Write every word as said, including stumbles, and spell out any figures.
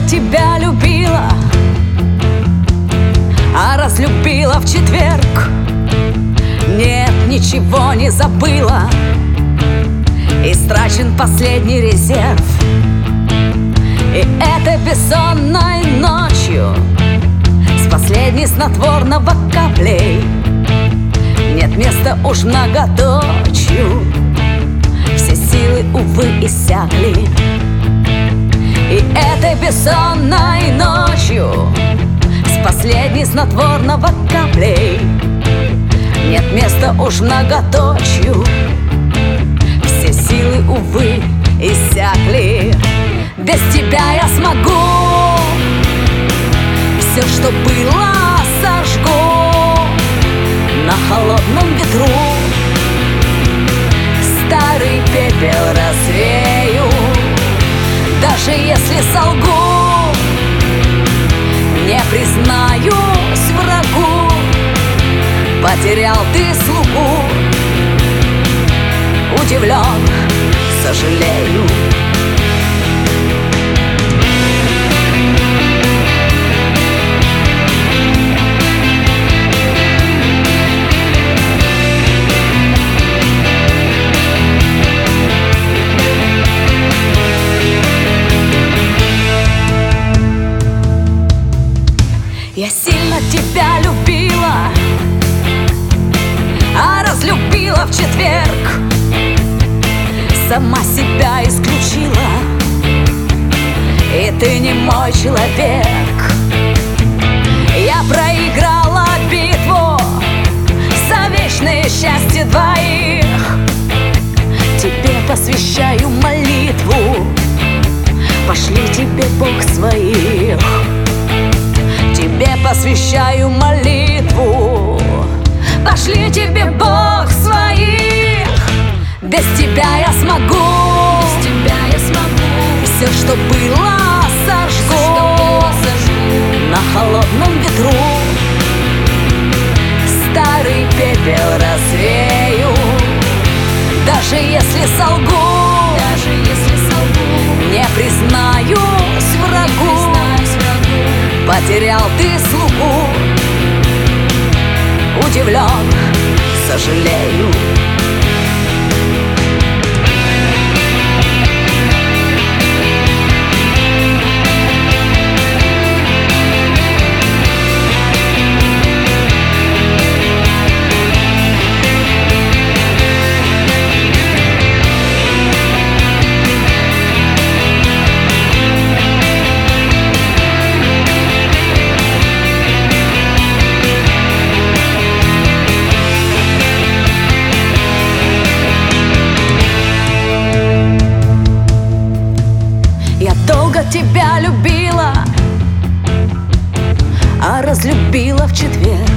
тебя любила, а разлюбила в четверг. Нет, ничего не забыла, истрачен последний резерв. И это бессонной ночью с последней снотворного каплей нет места уж многоточию, все силы, увы, иссякли. И этой бессонной ночью с последней снотворного каплей нет места уж многоточию, все силы, увы, иссякли. Без тебя я смогу, все, что было, сожгу на холодном ветру. Старый пепел развею, даже если солгу, не признаюсь врагу. Потерял ты слугу, удивлен, сожалею. Я сильно тебя любила, а разлюбила в четверг. Сама себя исключила, и ты не мой человек. Я проиграла битву за вечное счастье двоих. Тебе посвящаю молитву, пошли тебе Бог своих. Тебе посвящаю молитву, пошли тебе Бог своих. Без тебя я смогу, без тебя я смогу все, что было, сожгу, все, что было, сожгу на холодном ветру. Старый пепел развею, даже если солгу, даже если солгу, не признаюсь врагу. Не признаюсь врагу. Потерял ты слугу, удивлен, сожалею. Тебя любила, а разлюбила в четверг.